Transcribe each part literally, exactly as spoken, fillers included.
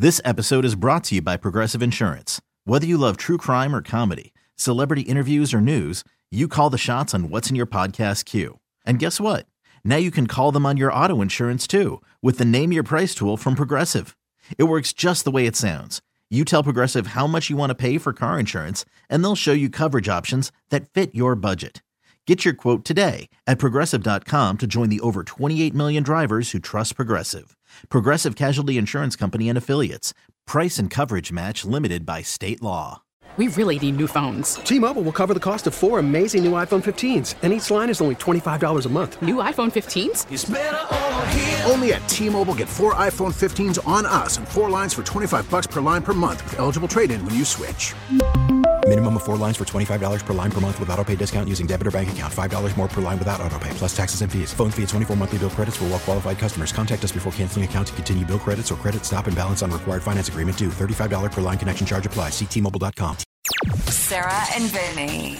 This episode is brought to you by Progressive Insurance. Whether you love true crime or comedy, celebrity interviews or news, you call the shots on what's in your podcast queue. And guess what? Now you can call them on your auto insurance too with the Name Your Price tool from Progressive. It works just the way it sounds. You tell Progressive how much you want to pay for car insurance, and they'll show you coverage options that fit your budget. Get your quote today at Progressive dot com to join the over twenty-eight million drivers who trust Progressive. Progressive Casualty Insurance Company and Affiliates. Price and coverage match limited by state law. We really need new phones. T-Mobile will cover the cost of four amazing new iPhone fifteens, and each line is only twenty-five dollars a month. New iPhone fifteens? It's better over here. Only at T-Mobile, get four iPhone fifteens on us and four lines for twenty-five bucks per line per month with eligible trade-in when you switch. Minimum of four lines for twenty-five dollars per line per month with autopay discount using debit or bank account. five dollars more per line without autopay, plus taxes and fees. Phone fee at twenty-four monthly bill credits for well-qualified customers. Contact us before canceling account to continue bill credits or credit stop and balance on required finance agreement due. thirty-five dollars per line connection charge applies. See T Mobile dot com. Sarah and Vinny.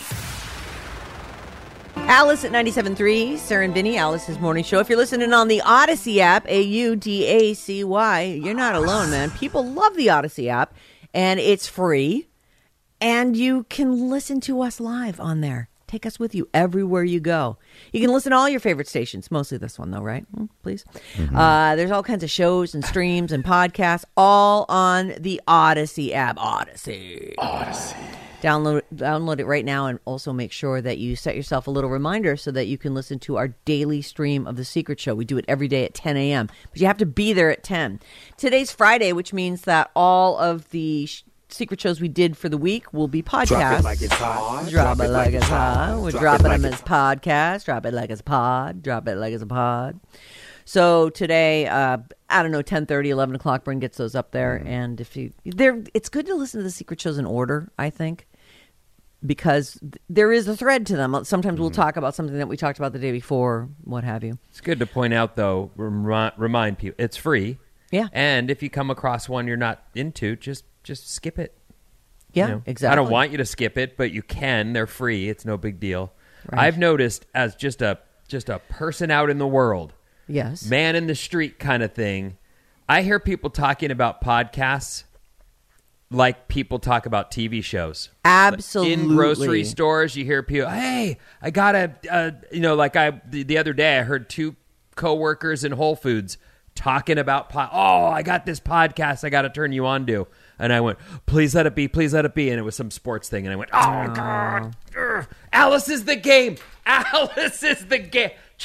Alice at ninety-seven point three, Sarah and Vinny, Alice's morning show. If you're listening on the Odyssey app, A U D A C Y, you're not alone, man. People love the Odyssey app, and it's free, and you can listen to us live on there. Take us with you everywhere you go. You can listen to all your favorite stations, mostly this one, though, right? Mm, please. Mm-hmm. Uh, there's all kinds of shows and streams and podcasts, all on the Odyssey app. Odyssey. Odyssey. Download download it right now, and also make sure that you set yourself a little reminder so that you can listen to our daily stream of The Secret Show. We do it every day at ten a.m., but you have to be there at ten. Today's Friday, which means that all of the sh- secret shows we did for the week will be podcasts. Drop it like it's hot. Drop it like it's hot. We're Drop dropping it like them as podcast. Drop it like it's pod. Drop it like it's a pod. So today, uh, I don't know, ten thirty, eleven o'clock, Bryn gets those up there. And if you, they're, it's good to listen to the secret shows in order, I think, because there is a thread to them. Sometimes we'll talk about something that we talked about the day before, what have you. It's good to point out, though, remi- remind people, it's free. Yeah. And if you come across one you're not into, just just skip it. Yeah, you know? exactly. I don't want you to skip it, but you can. They're free. It's no big deal. Right. I've noticed as just a just a person out in the world, yes, man in the street kind of thing, I hear people talking about podcasts like people talk about T V shows. Absolutely. In grocery stores, you hear people, hey, I got a, uh, you know, like I the, the other day, I heard two coworkers in Whole Foods talking about, po- oh, I got this podcast I got to turn you on to. And I went, please let it be, please let it be. And it was some sports thing. And I went, oh, oh. God. Urgh. Alice is the game. Alice is the game.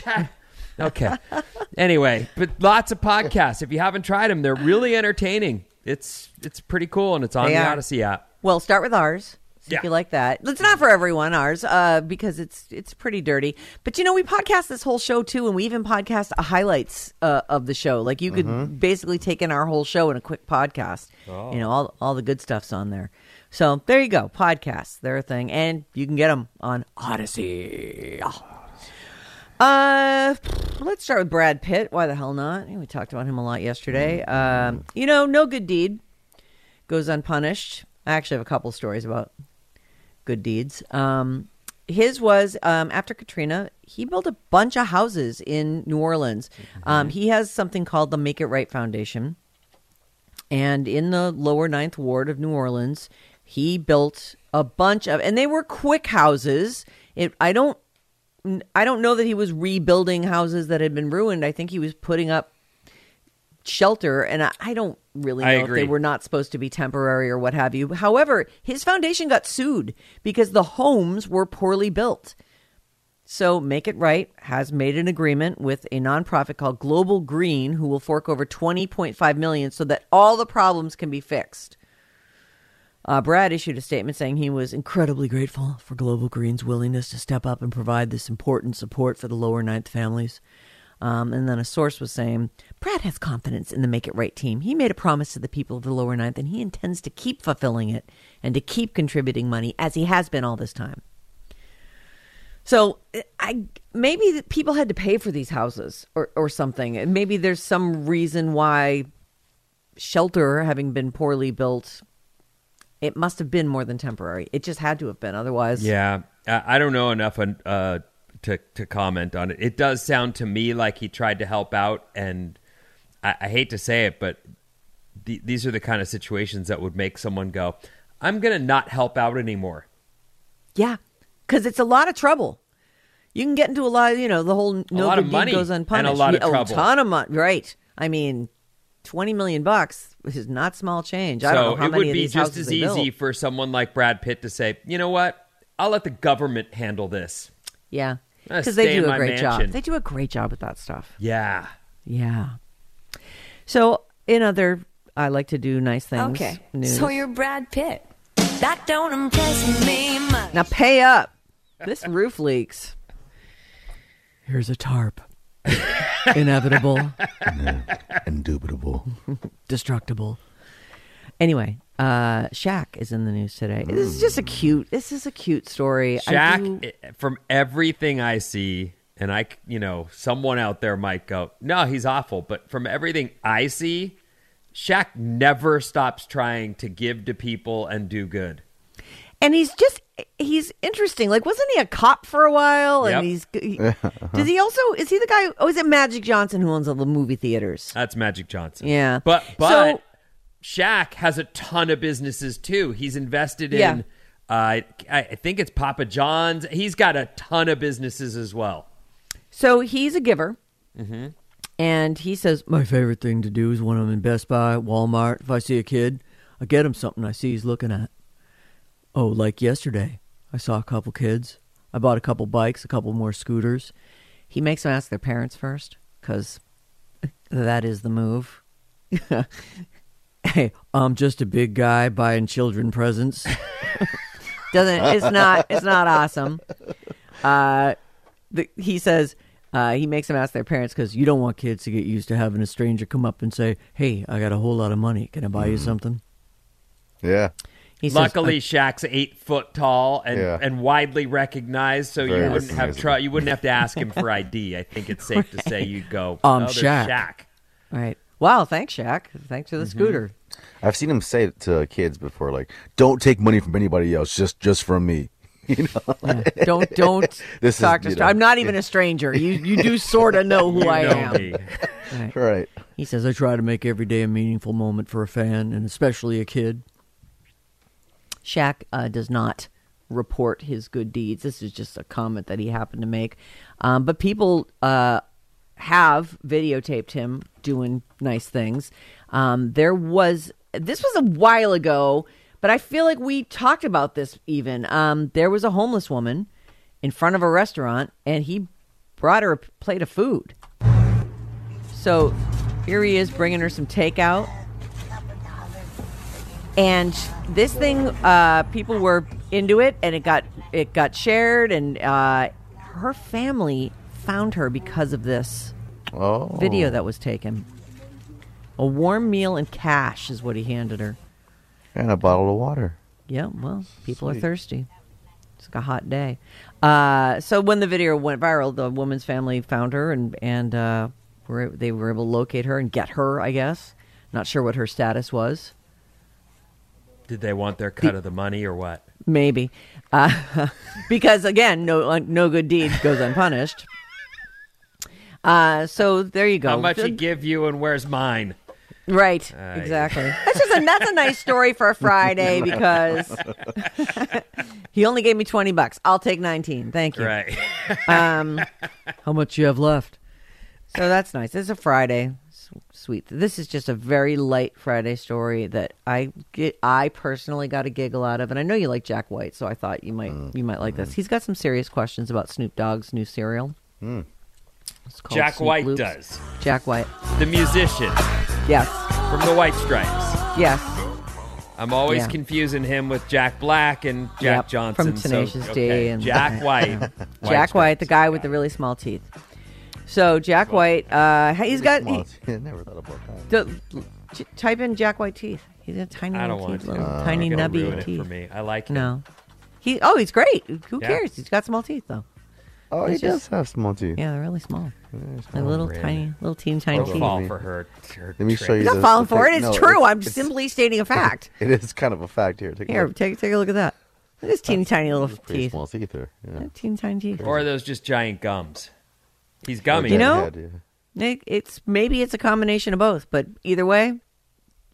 Okay. Anyway, but lots of podcasts. If you haven't tried them, they're really entertaining. It's it's pretty cool, and it's on They the are. Odyssey app. Well, start with ours. See Yeah. if you like that. It's not for everyone, ours, uh, because it's it's pretty dirty. But, you know, we podcast this whole show, too, and we even podcast a highlights uh, of the show. Like, you could Mm-hmm. basically take in our whole show in a quick podcast. Oh. You know, all all the good stuff's on there. So, there you go. Podcasts, they're a thing. And you can get them on Odyssey. Uh, let's start with Brad Pitt. Why the hell not? We talked about him a lot yesterday. Um, you know, no good deed goes unpunished. I actually have a couple stories about good deeds. Um, his was um, after Katrina, he built a bunch of houses in New Orleans. Mm-hmm. Um, he has something called the Make It Right Foundation. And in the lower ninth ward of New Orleans, he built a bunch of, and they were quick houses. It, I don't, I don't know that he was rebuilding houses that had been ruined. I think he was putting up shelter, and I, I don't really know I if agree. they were not supposed to be temporary or what have you. However, his foundation got sued because the homes were poorly built. So Make It Right has made an agreement with a nonprofit called Global Green, who will fork over twenty point five million dollars so that all the problems can be fixed. Uh, Brad issued a statement saying he was incredibly grateful for Global Green's willingness to step up and provide this important support for the lower ninth families. Um, and then a source was saying, Brad has confidence in the Make It Right team. He made a promise to the people of the lower ninth, and he intends to keep fulfilling it and to keep contributing money as he has been all this time. So I maybe people had to pay for these houses or, or something. And maybe there's some reason why shelter, having been poorly built, it must have been more than temporary. It just had to have been. Otherwise. Yeah. I I don't know enough uh, to, to comment on it. It does sound to me like he tried to help out. And I, I hate to say it, but the, these are the kind of situations that would make someone go, I'm going to not help out anymore. Yeah, because it's a lot of trouble. You can get into a lot of, you know, the whole no lot good of money deed goes unpunished. and a lot of Yeah, trouble. A ton of money, right. I mean, twenty million bucks is not small change. I so don't know how it many would of be these just houses as they easy built. for someone like Brad Pitt to say, you know what? I'll let the government handle this. Yeah, I'll because stay they in do a my great job. mansion. They do a great job with that stuff. Yeah. Yeah. So in other, I like to do nice things. Okay, news. so you're Brad Pitt. That don't impress me much. Now pay up. This roof leaks. Here's a tarp. Inevitable. Indubitable. Destructible. Anyway, uh, Shaq is in the news today. This is just a cute. This is a cute story. I Shaq, do- i- from everything I see, and I, c- you know, someone out there might go, no, he's awful. But from everything I see, Shaq never stops trying to give to people and do good. and he's just he's interesting. Like, wasn't he a cop for a while? And Yep. he's he, does he also is he the guy? Oh, is it Magic Johnson who owns all the movie theaters? That's Magic Johnson. Yeah. But but So- Shaq has a ton of businesses too. He's invested in Yeah. uh, I I think it's Papa John's. He's got a ton of businesses as well. So he's a giver. Mm-hmm. And he says, my favorite thing to do is when I'm in Best Buy, Walmart, if I see a kid, I get him something I see he's looking at. Oh, like yesterday, I saw a couple kids. I bought a couple bikes, a couple more scooters. He makes them ask their parents first, because that is the move. Hey, I'm just a big guy buying children presents. Doesn't it's not it's not awesome. Uh, the, he says uh, he makes them ask their parents because you don't want kids to get used to having a stranger come up and say, "Hey, I got a whole lot of money. Can I buy you something?" Yeah. He says, Luckily, uh, Shaq's eight foot tall and, Yeah. and widely recognized, so Very you wouldn't have recognizable. tr- you wouldn't have to ask him for I D. I think it's safe to say you'd go, Um, oh, there's Shaq." Shaq. right. Wow, thanks, Shaq. Thanks for the Mm-hmm. scooter. I've seen him say it to kids before, like, "Don't take money from anybody else, just just from me." You know, Yeah. Don't don't This is, talk to. you Str- know, I'm not even a stranger. You you do sort of know who You I know am. me. Right. right? He says, I try to make every day a meaningful moment for a fan, and especially a kid. Shaq uh, does not report his good deeds. This is just a comment that he happened to make. Um, but people uh, have videotaped him doing nice things. Um, there was, this was a while ago, but I feel like we talked about this even. Um, there was a homeless woman in front of a restaurant, and he brought her a plate of food. So here he is bringing her some takeout. And this thing, uh, people were into it, and it got it got shared, and uh, her family found her because of this Oh, video that was taken. A warm meal and cash is what he handed her. and a bottle of water. Yeah, well, people are Sweet. thirsty. It's like a hot day. Uh, so when the video went viral, the woman's family found her, and and uh, were they were able to locate her and get her. I guess not sure what her status was. Did they want their cut of the money or what? Maybe, uh, because again, no uh, no good deed goes unpunished. Uh, so there you go. How much he give you and where's mine? Right, Aye. exactly. That's just a, that's a nice story for a Friday because he only gave me twenty bucks. I'll take nineteen. Thank you. Right. Um, how much you have left? So that's nice. It's a Friday. S- Sweet. This is just a very light Friday story that I get. I personally got a giggle out of, and I know you like Jack White, so I thought you might you might like this. He's got some serious questions about Snoop Dogg's new cereal. It's called Jack Snoop White Loops. does. Jack White. The musician Yes. from the White Stripes. Yes. I'm always Yeah. confusing him with Jack Black and Jack Yep, Johnson. from Tenacious so, D okay. and- Jack White. Jack White, the guy with the really small teeth. So Jack White, uh, he's got. He, I never thought about that. the, j- type in Jack White teeth. He's got tiny I don't little want teeth, to. little Uh, tiny Don't nubby ruin it teeth. for me. I like him. No, he. Oh, he's great. Who Yeah. cares? He's got small teeth though. Oh, he It's does just- have small teeth. Yeah, they're really small. Yeah, Like little really? tiny, little teeny tiny Don't teeth. fall me. for her. her Let me trick. show you. He's not the- falling the for it. pic- It's no, true. it's- I'm it's- simply stating a fact. It is kind of a fact here. Take a Here, look. take take a look at that. Look at his teeny tiny little Pretty teeth. small teeth there. Yeah. Teeny tiny teeth. Or are those just giant gums? He's gummy. You know- Head, yeah. Nick, it's maybe it's a combination of both, but either way,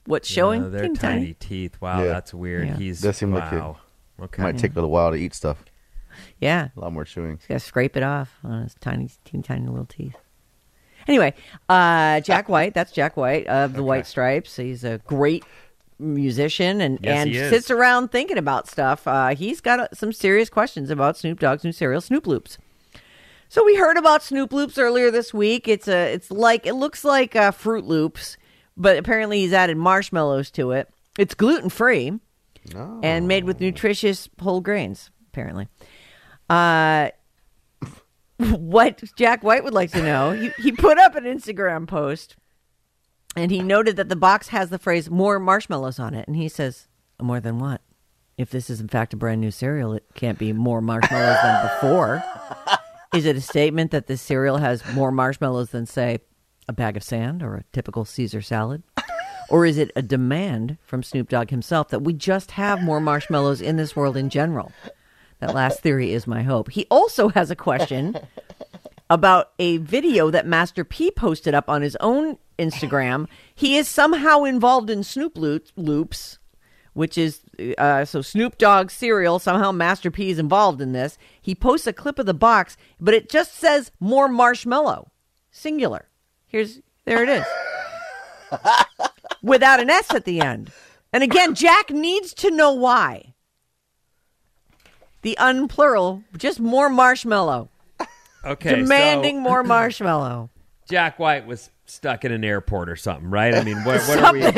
what's showing? Uh, they're Teeny tiny, tiny. teeth. Wow, Yeah. that's weird. Yeah. He's Does seem wow. like Okay. Might take a little while to eat stuff. Yeah. A lot more chewing. He's got to scrape it off on his tiny, teeny, tiny little teeth. Anyway, uh, Jack White, that's Jack White of the Okay. White Stripes. He's a great musician and, Yes, and he is. sits around thinking about stuff. Uh, he's got uh, some serious questions about Snoop Dogg's new cereal, Snoop Loops. So we heard about Snoop Loops earlier this week. It's a, it's like, it looks like uh, Fruit Loops, but apparently he's added marshmallows to it. It's gluten-free No. and made with nutritious whole grains, apparently. Uh, what Jack White would like to know, he, he put up an Instagram post, and he noted that the box has the phrase "more marshmallows" on it. And he says, more than what? If this is in fact a brand new cereal, it can't be more marshmallows than before. Is it a statement that this cereal has more marshmallows than, say, a bag of sand or a typical Caesar salad? Or is it a demand from Snoop Dogg himself that we just have more marshmallows in this world in general? That last theory is my hope. He also has a question about a video that Master P posted up on his own Instagram. He is somehow involved in Snoop Loops, which is, uh, so Snoop Dogg cereal, somehow Master P is involved in this. He posts a clip of the box, but it just says more marshmallow, singular. Here's, there it is. Without an S at the end. And again, Jack needs to know why. The unplural, just more marshmallow. Okay. Demanding so more marshmallow. Jack White was stuck in an airport or something, right? I mean, what, what are we? What,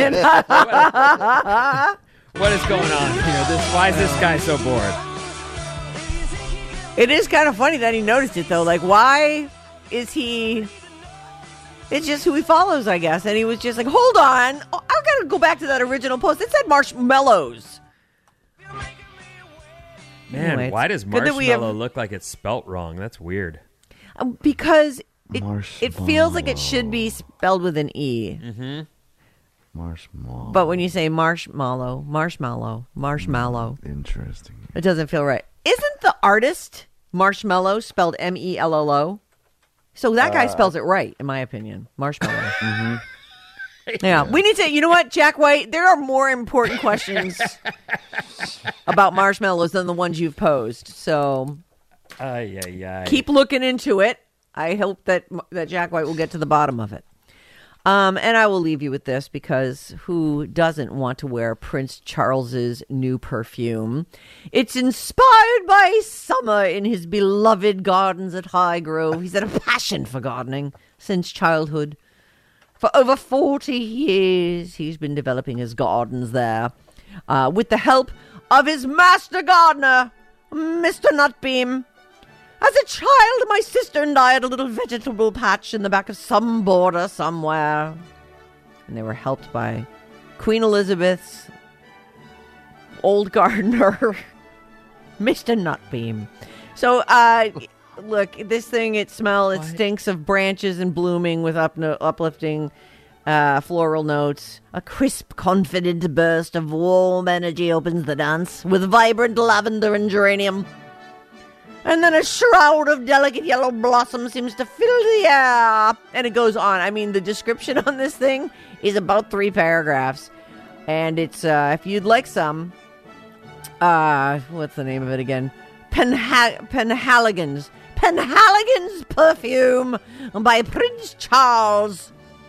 what is going on here? This, why is this guy so bored? It is kind of funny that he noticed it, though. Like, why is he... It's just who he follows, I guess. And he was just like, hold on. Oh, I've got to go back to that original post. It said marshmallows. Man, Anyway, why does it's good that we marshmallow have- look like it's spelt wrong? That's weird. Um, because it, it feels like it should be spelled with an E. Mm-hmm. Marshmallow. But when you say marshmallow, marshmallow, marshmallow, Interesting. it doesn't feel right. Isn't the artist Marshmallow spelled M E L L O? So that guy Uh, spells it right, in my opinion. Marshmallow. Mm-hmm. Yeah, we need to, you know what, Jack White? There are more important questions about marshmallows than the ones you've posed. So Ay, ay, ay. keep looking into it. I hope that that Jack White will get to the bottom of it. Um, and I will leave you with this, because who doesn't want to wear Prince Charles's new perfume? It's inspired by summer in his beloved gardens at Highgrove. He's had a passion for gardening since childhood. For over forty years, he's been developing his gardens there, uh, with the help of his master gardener, Mister Nutbeam. As a child, my sister and I had a little vegetable patch in the back of some border somewhere. And they were helped by Queen Elizabeth's old gardener, Mister Nutbeam. So, uh, look, this thing, it smells, it stinks of branches and blooming with up, uplifting uh, floral notes. A crisp, confident burst of warm energy opens the dance with vibrant lavender and geranium. And then a shroud of delicate yellow blossom seems to fill the air. And it goes on. I mean, the description on this thing is about three paragraphs. And it's, uh, if you'd like some, uh, what's the name of it again? Penha- Penhaligon's. Penhaligon's perfume by Prince Charles.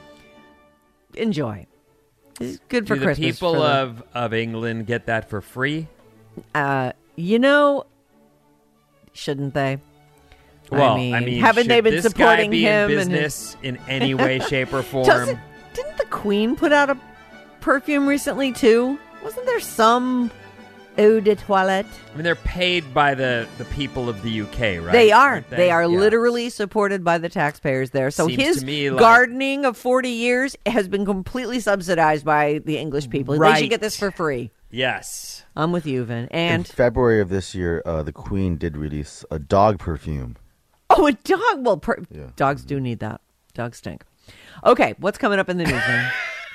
Enjoy. It's good for Do Christmas. the people for the- of, of England get that for free? Uh, you know... Shouldn't they? Well, I mean, I mean haven't should they been this supporting guy be him in and business his... in any way, shape, or form? Doesn't, didn't the Queen put out a perfume recently too? Wasn't there some eau de toilette? I mean, they're paid by the, the people of the U K, right? They are. Aren't They, are Yeah. literally supported by the taxpayers there. So Seems his to me like- gardening of forty years has been completely subsidized by the English people. They Right. should get this for free. Yes. I'm with you, Vin. In And February of this year, uh, the Queen did release a dog perfume. oh, a dog. Well, per- Yeah. dogs do need that. Dogs stink. Okay, what's coming up in the news, Vin?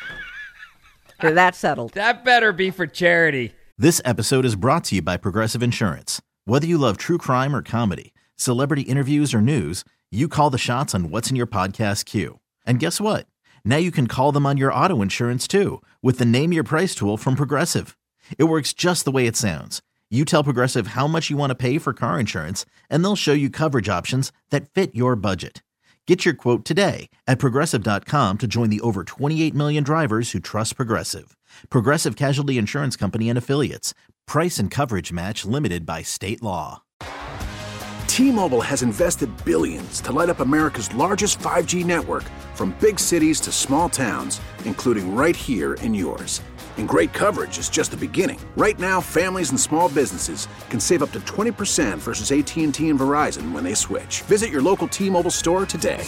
Okay, that's settled. That better be for charity. This episode is brought to you by Progressive Insurance. Whether you love true crime or comedy, celebrity interviews or news, you call the shots on what's in your podcast queue. And guess what? Now you can call them on your auto insurance too with the Name Your Price tool from Progressive. It works just the way it sounds. You tell Progressive how much you want to pay for car insurance, and they'll show you coverage options that fit your budget. Get your quote today at Progressive dot com to join the over twenty-eight million drivers who trust Progressive. Progressive Casualty Insurance Company and Affiliates. Price and coverage match limited by state law. T-Mobile has invested billions to light up America's largest five G network, from big cities to small towns, including right here in yours. And great coverage is just the beginning. Right now, families and small businesses can save up to twenty percent versus A T and T and Verizon when they switch. Visit your local T-Mobile store today.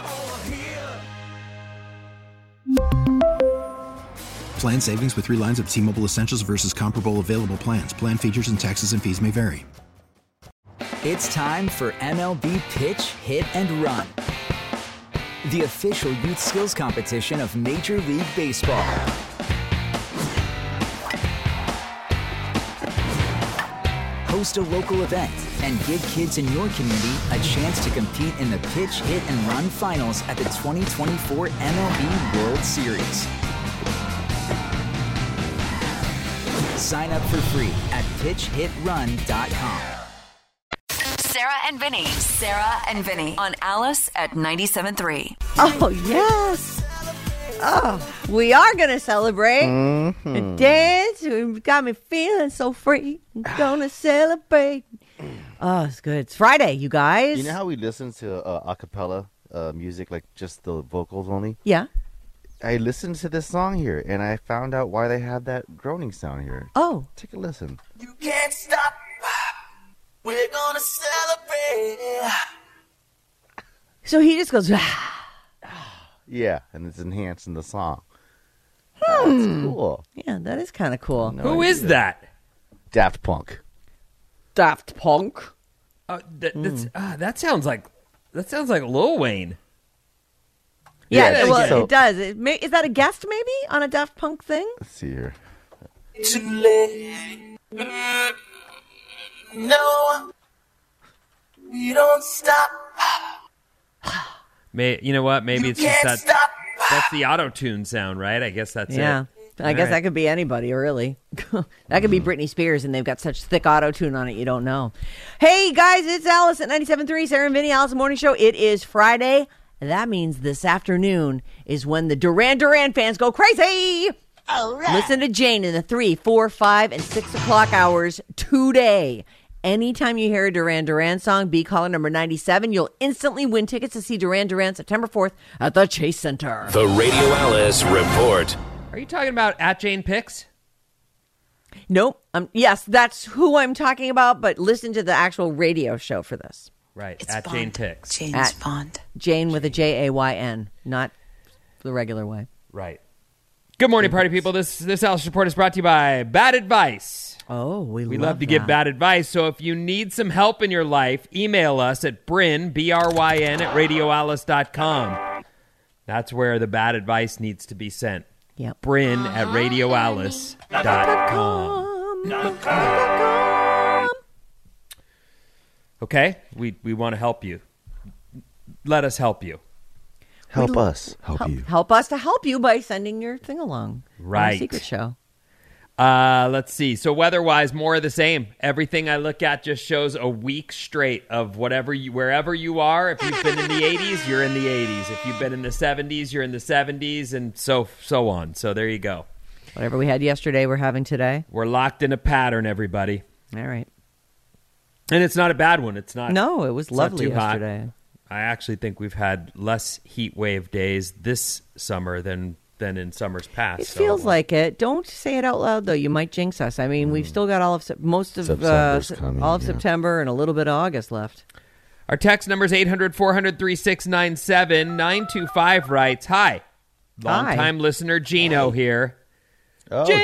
Plan savings with three lines of T-Mobile Essentials versus comparable available plans. Plan features and taxes and fees may vary. It's time for M L B Pitch, Hit, and Run, the official youth skills competition of Major League Baseball. Host a local event and give kids in your community a chance to compete in the Pitch, Hit, and Run finals at the twenty twenty-four M L B World Series. Sign up for free at pitch hit run dot com. Sarah and Vinny. Sarah and Vinny on Alice at ninety-seven point three. Oh, yes. Oh, we are going to celebrate Mm-hmm. and dance. You got me feeling so free. I'm going to celebrate. Oh, it's good. It's Friday, you guys. You know how we listen to uh, a cappella uh, music, like just the vocals only? Yeah. I listened to this song here, and I found out why they have that groaning sound here. Oh. Take a listen. You can't stop. We're gonna celebrate. So he just goes, Yeah, and it's enhancing the song. Hmm. That's cool. Yeah, that is kind of cool. No Who idea. is that? Daft Punk. Daft Punk. Uh, th- that's, uh, that sounds like that sounds like Lil Wayne. Yeah, Yeah, well, so- it does. It may, is that a guest maybe on a Daft Punk thing? Let's see here. Too late. No, we don't stop. May you know what? Maybe You it's just can't that. stop. That's the auto-tune sound, right? I guess that's Yeah. it. I guess right. that could be anybody, really. That could be Britney Spears, and they've got such thick auto-tune on it, you don't know. Hey, guys, it's Alice at ninety-seven point three, Sarah and Vinny, Alice Morning Show. It is Friday. That means this afternoon is when the Duran Duran fans go crazy. All right. Listen to Jane in the three, four, five, and six o'clock hours today. Anytime you hear a Duran Duran song, be caller number ninety-seven. You'll instantly win tickets to see Duran Duran September fourth at the Chase Center. The Radio Alice Report. Are you talking about at Jane Picks? Nope. Um, yes, that's who I'm talking about, but listen to the actual radio show for this. Right, It's at Bond. Jane Picks. James At- Bond. Jane with a J A Y N, not the regular way. Right. Good morning, party people. This this Alice Report is brought to you by Bad Advice. Oh, we, We love, love to that. give bad advice, so if you need some help in your life, email us at Bryn, B R Y N, at radio alice dot com. That's where the bad advice needs to be sent. Yep. Bryn at radio alice dot com. Okay? We, we want to help you. Let us help you. Help We- us. Help, Help, you. help us to help you by sending your thing along. on the Right. Secret Show. Uh, let's see. So weather-wise, more of the same. Everything I look at just shows a week straight of whatever you, wherever you are. If you've been in the eighties, you're in the eighties. If you've been in the seventies, you're in the seventies, and so so on. So there you go. Whatever we had yesterday, we're having today. We're locked in a pattern, everybody. All right. And it's not a bad one. It's not. No, it was it's not lovely too hot. yesterday. I actually think we've had less heat wave days this summer than than in summers past. It So, feels like it. Don't say it out loud, though. You might jinx us. I mean, we've still got all of Sep- most of uh, September's Se- coming, all of yeah. September and a little bit of August left. Our text number is eight hundred, four hundred, thirty-six ninety-seven. nine two five writes, hi, long-time listener Gino here. Oh, Gino!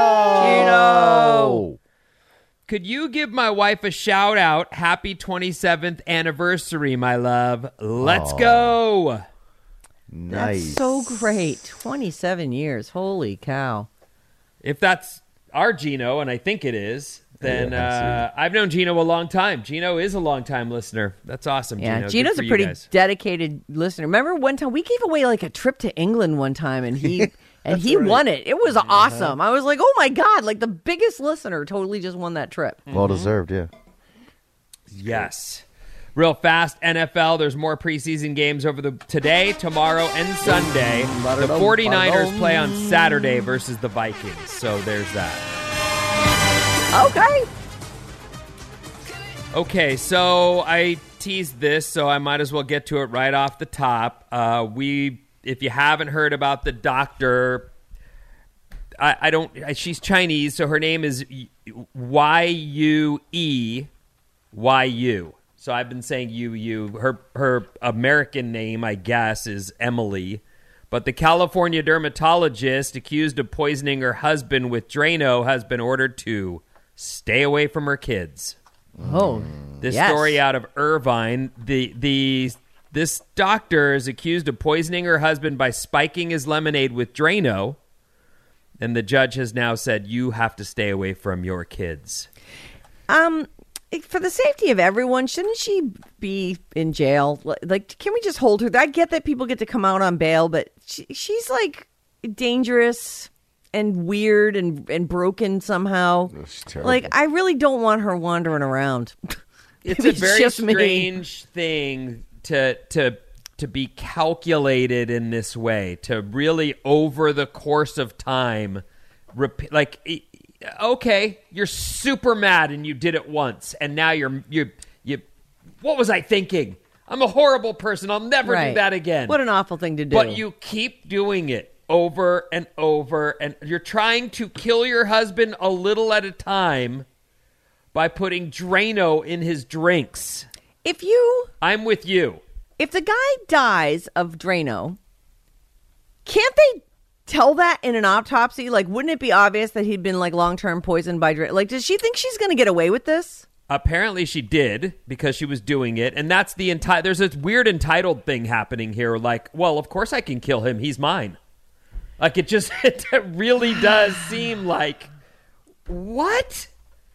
Gino! Could you give my wife a shout out? Happy twenty-seventh anniversary, my love. Let's Aw. go. Nice. That's so great. twenty-seven years. Holy cow. If that's our Gino, and I think it is, then uh, I've known Gino a long time. Gino is a long time listener. That's awesome. Yeah, Gino. Gino's Good a for pretty you guys. dedicated listener. Remember one time we gave away like a trip to England one time, and he and he right. won it. It was awesome. I was like, oh my god, like the biggest listener totally just won that trip. Well deserved, yeah. Yes. Real fast, N F L, there's more preseason games over the today, tomorrow, and Sunday. The 49ers play on Saturday versus the Vikings, so there's that. Okay. Okay, so I teased this, so I might as well get to it right off the top. Uh, we, if you haven't heard about the doctor, I, I don't, she's Chinese, so her name is Y U E Y U. So I've been saying you, you. Her her American name, I guess, is Emily. But the California dermatologist accused of poisoning her husband with Drano has been ordered to stay away from her kids. Oh, This yes. story out of Irvine. The the this doctor is accused of poisoning her husband by spiking his lemonade with Drano. And the judge has now said, you have to stay away from your kids. Um, for the safety of everyone, shouldn't she be in jail? Like, can we just hold her? I get that people get to come out on bail, but she, she's like dangerous and weird and, and broken somehow. Like, I really don't want her wandering around. It's Maybe a very just me. strange thing to to to be calculated in this way, to really over the course of time, rep- like. Okay, you're super mad and you did it once, and now you're you you. What was I thinking? I'm a horrible person. I'll never Right. do that again. What an awful thing to do. But you keep doing it over and over, and you're trying to kill your husband a little at a time by putting Drano in his drinks. If you, I'm with you. if the guy dies of Drano, can't they tell that in an autopsy? Like, wouldn't it be obvious that he'd been like long-term poisoned by Drano? Like, does she think she's going to get away with this? Apparently she did, because she was doing it, and that's the entire. There's this weird entitled thing happening here. Like, well, of course I can kill him. He's mine. Like, it just it really does seem like what?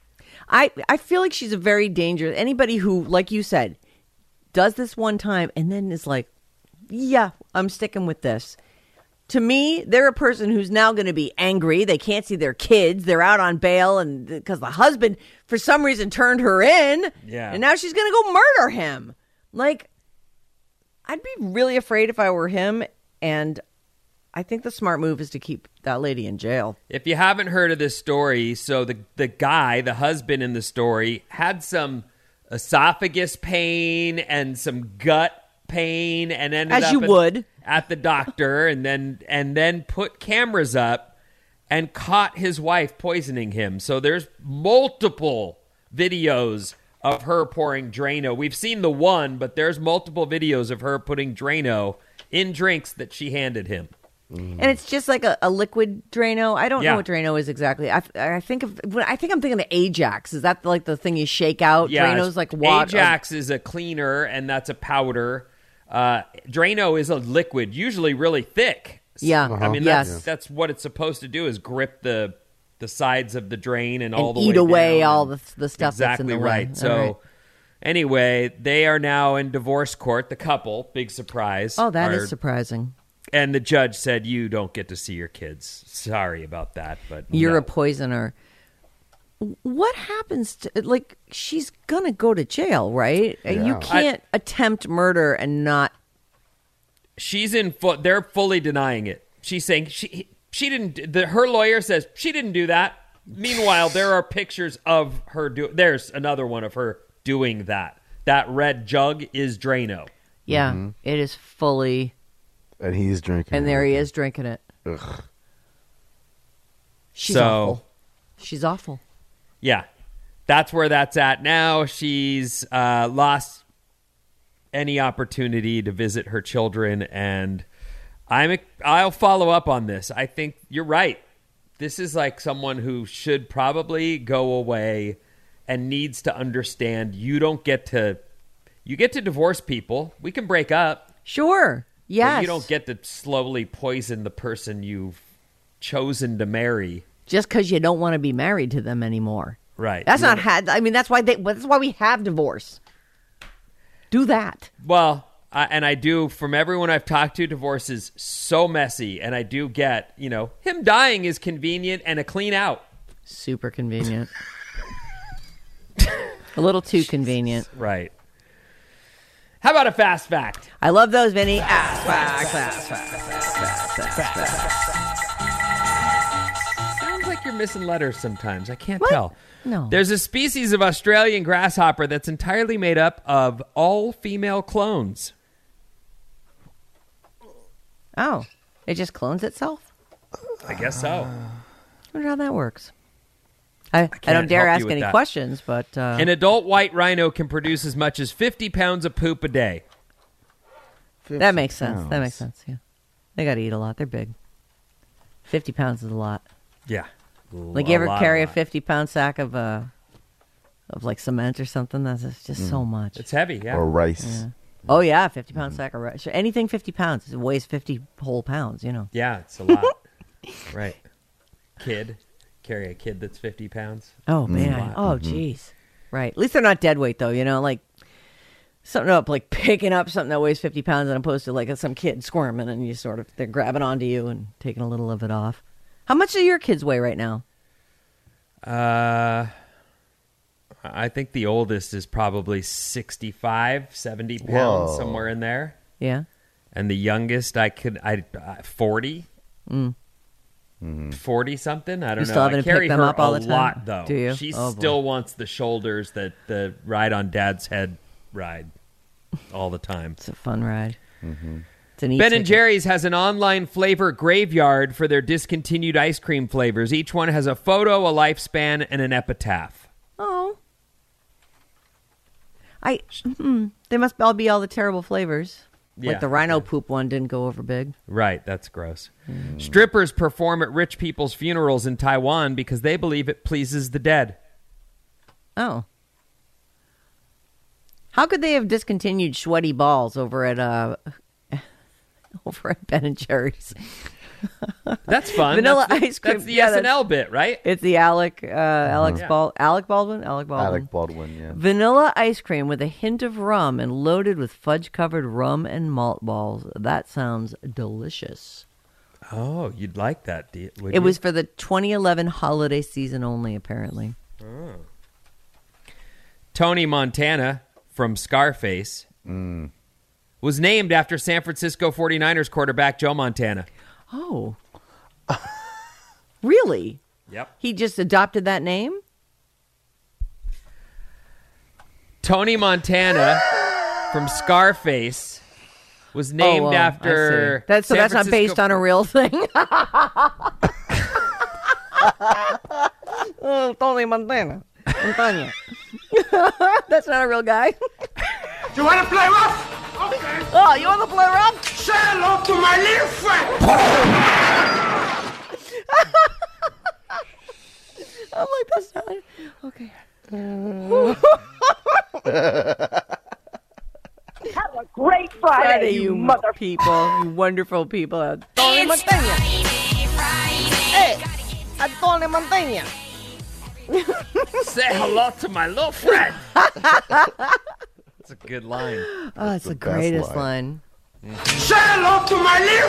I I feel like she's a very dangerous. Anybody who, like you said, does this one time and then is like, yeah, I'm sticking with this. To me, they're a person who's now going to be angry. They can't see their kids. They're out on bail, and because the husband, for some reason, turned her in. Yeah. And now she's going to go murder him. Like, I'd be really afraid if I were him. And I think the smart move is to keep that lady in jail. If you haven't heard of this story, so the the guy, the husband in the story, had some esophagus pain and some gut pain, and ended As up you at, would. at the doctor, and then and then put cameras up and caught his wife poisoning him. So there's multiple videos of her pouring Drano. We've seen the one, but there's multiple videos of her putting Drano in drinks that she handed him. And it's just like a, a liquid Drano. I don't Yeah. know what Drano is exactly. I, I think of when I think I'm thinking of Ajax. Is that like the thing you shake out? Yeah, Drano's like water. Ajax is a cleaner, and that's a powder. Uh, Drano is a liquid, usually really thick. Yeah. I mean, Yes. that's, that's what it's supposed to do, is grip the the sides of the drain and, And all the eat way away down. all the the stuff that's in Exactly the way. right. All So right. anyway, they are now in divorce court, the couple. Big surprise. Oh, that is Are- surprising. And the judge said, you don't get to see your kids. Sorry about that, but You're no. a poisoner. What happens to, like, she's going to go to jail, right? You Yeah. can't attempt murder and not. She's in full, they're fully denying it. She's saying she she didn't, the, her lawyer says she didn't do that. Meanwhile, there are pictures of her do, there's another one of her doing that. That red jug is Drano. Yeah, it is fully. And he's drinking. And there he is drinking it. Ugh. She's So- awful. She's awful. Yeah, that's where that's at now. She's uh, lost any opportunity to visit her children, and I'm I'll follow up on this. I think you're right. This is like someone who should probably go away and needs to understand you don't get to you get to divorce people. We can break up. Sure. Yes. But you don't get to slowly poison the person you've chosen to marry. Just because you don't want to be married to them anymore. Right. That's You not know- had. I mean, that's why they. That's why we have divorce. Do that. Well, I, and I do, from everyone I've talked to, divorce is so messy. And I do get, you know, him dying is convenient and a clean out. Super convenient. A little too convenient. Right. How about a fast fact? I love those, Vinny. Fast, fast, fast, fast, fast, fast, fast. Sounds like you're missing letters sometimes. I can't What? tell. No. There's a species of Australian grasshopper that's entirely made up of all-female clones. Oh, it just clones itself? I guess so. I wonder how that works. I, I, can't don't dare help you ask with any that. questions, but... Uh, An adult white rhino can produce as much as fifty pounds of poop a day. that makes sense. That makes sense, yeah. They got to eat a lot. They're big. fifty pounds is a lot. Yeah. Like, you ever carry a fifty-pound sack of, uh, of, like, cement or something? That's just, just so much. It's heavy, yeah. Or rice. Yeah. Oh, yeah, fifty-pound sack of rice. Anything fifty pounds. It weighs fifty whole pounds, you know. Yeah, it's a lot. Right. Kid. Carry a kid that's fifty pounds. Oh, man. Oh, jeez. Right. At least they're not dead weight, though, you know? Like, something up, like picking up something that weighs fifty pounds as opposed to, like, some kid squirming and you sort of, they're grabbing onto you and taking a little of it off. How much do your kids weigh right now? Uh, I think the oldest is probably sixty-five, seventy pounds, Whoa. somewhere in there. Yeah. And the youngest, I could, I uh, forty. Mm. forty something. I don't You know. still having I to pick carry them her up all a the time? lot, though. Do you? She Oh, boy. still wants the shoulders that the ride on Dad's head ride all the time. It's a fun ride. Mm-hmm. It's an Ben and e-ticket. Jerry's has an online flavor graveyard for their discontinued ice cream flavors. Each one has a photo, a lifespan, and an epitaph. Oh. I. Mm, they must all be all the terrible flavors. Yeah. Like the rhino poop one didn't go over big. Right, that's gross. Strippers perform at rich people's funerals in Taiwan because they believe it pleases the dead. Oh. How could they have discontinued sweaty balls over at uh over at Ben and Jerry's? That's fun. Vanilla that's the, ice cream. That's the Yeah, S N L that's- bit, right? It's the Alec uh, Alex Yeah. Bal Alec Baldwin Alec Baldwin. Alec Baldwin, yeah. Vanilla ice cream with a hint of rum and loaded with fudge-covered rum and malt balls. That sounds delicious. Oh, you'd like that, do you- would It you? was for the twenty eleven holiday season only, apparently. Oh. Tony Montana from Scarface Mm. was named after San Francisco forty-niners quarterback Joe Montana. Oh. Really? Yep. He just adopted that name? Tony Montana from Scarface was named Oh, well, I after. see. That's, so San that's not based Francisco- on a real thing? Oh, Tony Montana. Montana. That's not a real guy. You want to play rough? Okay. Oh, you want to play rough? Say hello to my little friend. I'm like, that's not okay. Have a great Friday, Friday, you, you mother... people, you wonderful people. Tony Montana. Hey, I'm Tony Montana. Say hello to my little friend. That's a good line. Oh, it's the, greatest line. Say hello to my little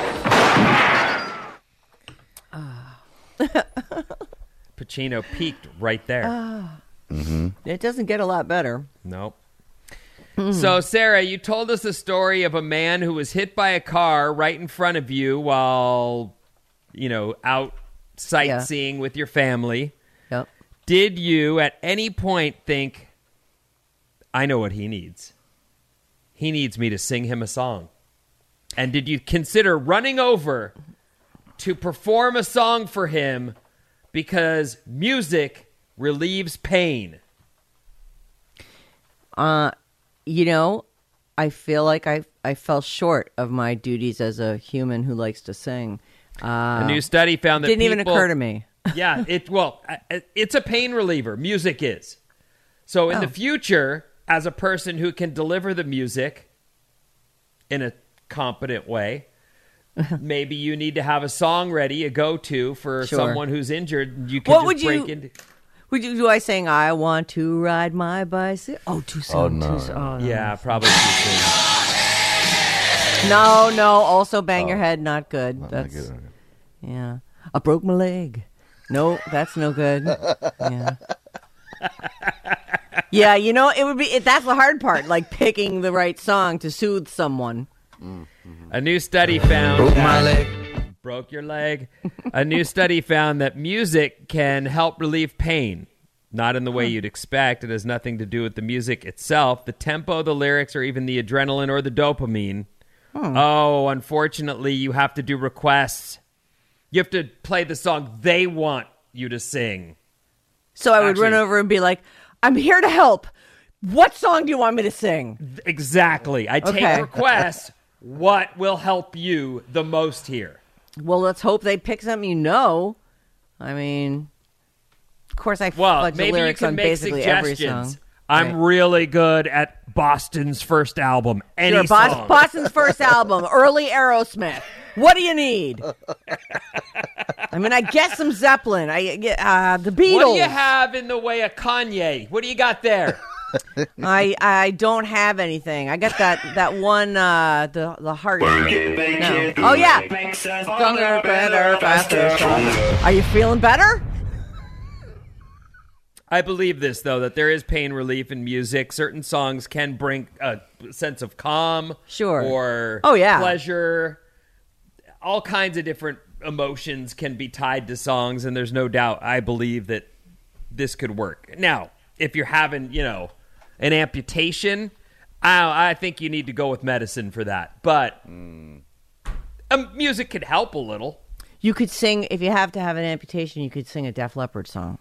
friend. Pacino peaked right there. Ah. Mm-hmm. It doesn't get a lot better. Nope. So, Sarah, you told us the story of a man who was hit by a car right in front of you while, you know, out sightseeing with your family. Yep. Did you at any point think, I know what he needs? He needs me to sing him a song. And did you consider running over to perform a song for him because music relieves pain? Uh, you know, I feel like I I fell short of my duties as a human who likes to sing. Uh, A new study found that didn't even people- occur to me. Yeah, it well, uh, it's a pain reliever. Music is. So in Oh. the future, as a person who can deliver the music in a competent way, maybe you need to have a song ready, a go-to for Sure. someone who's injured. You can What just would break you- into. Would you, do I sing, I want to ride my bicycle? Oh, too soon. Oh, no. Too soon. Oh, no. Yeah, probably too soon. No, no. Also, bang your head. Not good. Not That's good. yeah. I broke my leg. No, that's no good. Yeah. Yeah, you know, it would be. It, that's the hard part, like picking the right song to soothe someone. A new study found Broke that- my leg. Broke your leg. A new study found that music can help relieve pain. Not in the way you'd expect. It has nothing to do with the music itself, the tempo, the lyrics, or even the adrenaline or the dopamine. Hmm. Oh, unfortunately, you have to do requests. You have to play the song they want you to sing. So I would Actually- run over and be like, I'm here to help. What song do you want me to sing? Exactly. I take Okay. requests. What will help you the most here? Well, let's hope they pick something you know. I mean, of course, I Well, fudge the maybe you lyrics can on make basically every suggestions. song. I'm Right. really good at Boston's first album. Any Sure, Bos- song. Boston's first album, early Aerosmith. What do you need? I mean, I guess some Zeppelin. I get uh, the Beatles. What do you have in the way of Kanye? What do you got there? I I don't have anything. I got that that one uh, the the heart. No. Oh yeah, stronger, better, faster, stronger. Are you feeling better? I believe this, though, that there is pain relief in music. Certain songs can bring a sense of calm. Sure. Or Oh, yeah. pleasure. All kinds of different emotions can be tied to songs, and there's no doubt I believe that this could work. Now, if you're having, you know, an amputation, I, I think you need to go with medicine for that. But um, music could help a little. You could sing if you have to have an amputation. You could sing a Def Leppard song.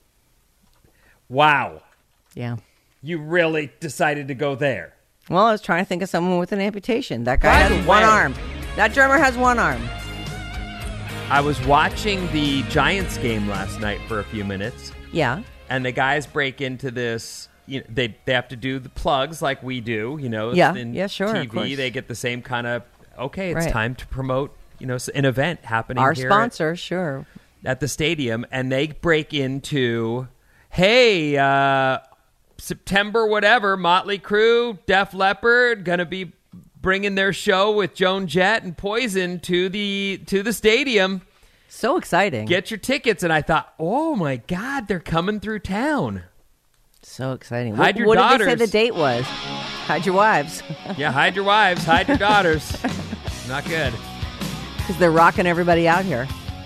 Wow. Yeah. You really decided to go there. Well, I was trying to think of someone with an amputation. That guy By the has one way- arm. That drummer has one arm. I was watching the Giants game last night for a few minutes, Yeah. and the guys break into this. You know, they they have to do the plugs like we do. You know, Yeah. in Yeah, sure, T of V, course. they get the same kind of. Okay, it's Right. time to promote. You know, an event happening. Our here sponsor, sure. at, at the stadium, and they break into, hey, uh, September whatever, Motley Crue, Def Leppard, gonna be bringing their show with Joan Jett and Poison to the to the stadium. So exciting. Get your tickets. And I thought, oh my God, they're coming through town. So exciting. Hide what your what did daughters. they say the date was? Hide your wives. Yeah, hide your wives, hide your daughters. Not good. Because they're rocking everybody out here.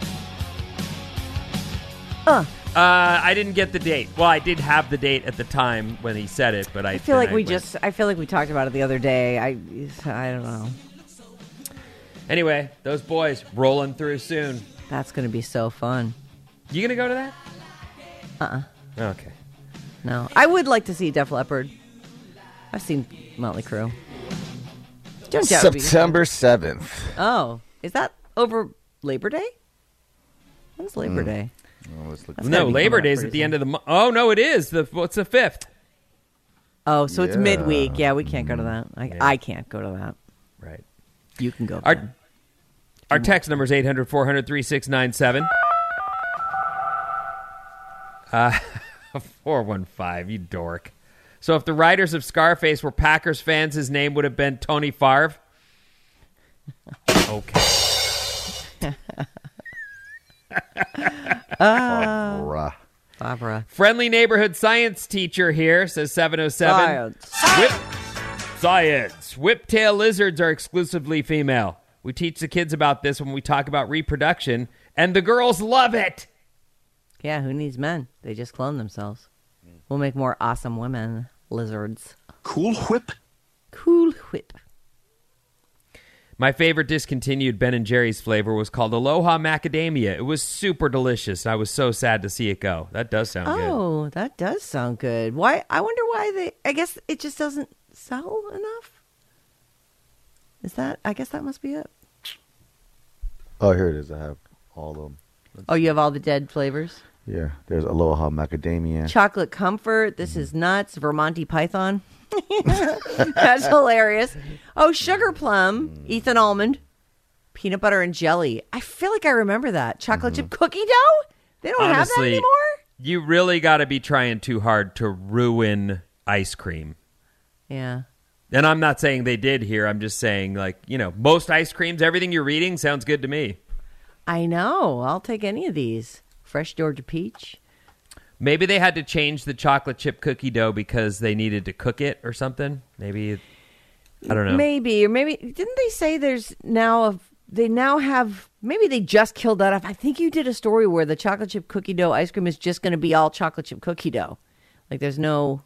Uh, Uh, I didn't get the date. Well, I did have the date at the time when he said it, but I, I feel then like we went- just, I feel like we talked about it the other day. I, I don't know. Anyway, those boys rolling through soon. That's going to be so fun. You gonna go to that? Uh-uh. Okay. No. I would like to see Def Leppard. I've seen Motley Crue. Joan Jett would be- September seventh. Oh, is that over Labor Day? When's Labor Mm. Day? Oh, let's look- That's gotta No, be Labor coming up Day's at pretty the soon. end of the month. Oh no, it is. The what's the fifth? Oh, so it's Yeah. midweek. Yeah, we can't go to that. I, I can't go to that. Right. You can go. Our then. our text number is eight hundred, four hundred, thirty-six ninety-seven. Uh, four one five, you dork. So if the writers of Scarface were Packers fans, his name would have been Tony Favre. Okay. Barbara. Barbara. Friendly neighborhood science teacher here, says seven oh seven. Science. Whip, science. Whiptail lizards are exclusively female. We teach the kids about this when we talk about reproduction, and the girls love it. Yeah, who needs men? They just clone themselves. We'll make more awesome women lizards. Cool Whip? Cool Whip. My favorite discontinued Ben and Jerry's flavor was called Aloha Macadamia. It was super delicious. I was so sad to see it go. That does sound good. Oh, that does sound good. Why? I wonder why they. I guess it just doesn't sell enough. Is that? I guess that must be it. Oh, here it is. I have all of them. Oh, you have all the dead flavors. Yeah, there's Aloha Macadamia. Chocolate Comfort. This is nuts. Vermonty Python. That's hilarious. Oh, Sugar Plum. Ethan Almond. Peanut butter and jelly. I feel like I remember that. Chocolate chip cookie dough? They don't have that Honestly, anymore? You really got to be trying too hard to ruin ice cream. Yeah. And I'm not saying they did here. I'm just saying, like, you know, most ice creams, everything you're reading sounds good to me. I know. I'll take any of these. Fresh Georgia peach. Maybe they had to change the chocolate chip cookie dough because they needed to cook it or something. Maybe, I don't know. Maybe, or maybe, didn't they say there's now, a, they now have, maybe they just killed that off. I think you did a story where the chocolate chip cookie dough ice cream is just going to be all chocolate chip cookie dough. Like there's no...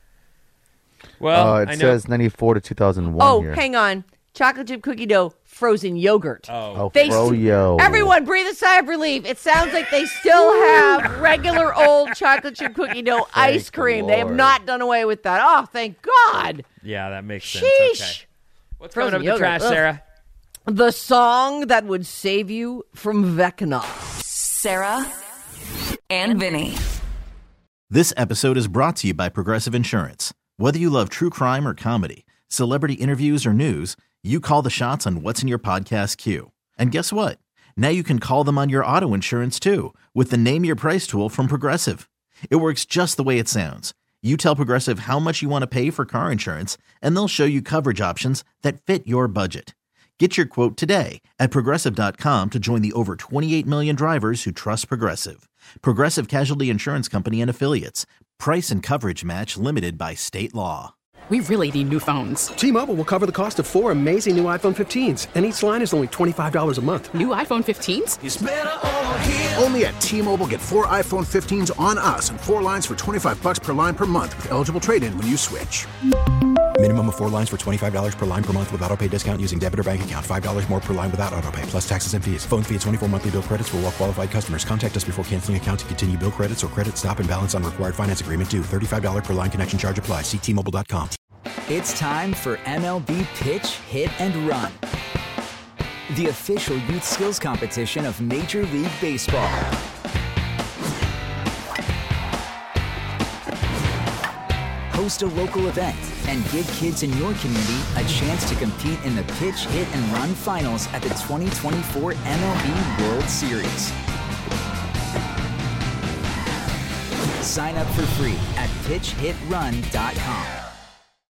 Well, uh, it I know. says ninety-four to two thousand one Oh, here. hang on. Chocolate chip cookie dough, frozen yogurt. Oh, Oh, They- froyo. Everyone breathe a sigh of relief. It sounds like they still have regular old chocolate chip cookie dough ice cream. They have Lord. not done away with that. Oh, thank God. Yeah, that makes sense. Sheesh. Okay. What's Frozen coming up in the yogurt. trash, Ugh. Sarah? The song that would save you from Vecna. Sarah and Vinny. This episode is brought to you by Progressive Insurance. Whether you love true crime or comedy, celebrity interviews or news, you call the shots on what's in your podcast queue. And guess what? Now you can call them on your auto insurance too with the Name Your Price tool from Progressive. It works just the way it sounds. You tell Progressive how much you want to pay for car insurance, and they'll show you coverage options that fit your budget. Get your quote today at Progressive dot com to join the over twenty-eight million drivers who trust Progressive. Progressive Casualty Insurance Company and Affiliates. Price and coverage match limited by state law. We really need new phones. T-Mobile will cover the cost of four amazing new iPhone fifteens, and each line is only twenty-five dollars a month. New iPhone fifteens? It's better over here. Only at T-Mobile, get four iPhone fifteens on us and four lines for twenty-five bucks per line per month with eligible trade-in when you switch. Minimum of four lines for twenty-five dollars per line per month with autopay discount using debit or bank account. five dollars more per line without autopay, plus taxes and fees. Phone fee at twenty-four monthly bill credits for well-qualified customers. Contact us before canceling account to continue bill credits or credit stop and balance on required finance agreement due. thirty-five dollars per line connection charge applies. See T Mobile dot com. It's time for M L B Pitch, Hit, and Run, the official youth skills competition of Major League Baseball. Host a local event and give kids in your community a chance to compete in the Pitch, Hit, and Run finals at the twenty twenty-four M L B World Series. Sign up for free at pitch hit run dot com.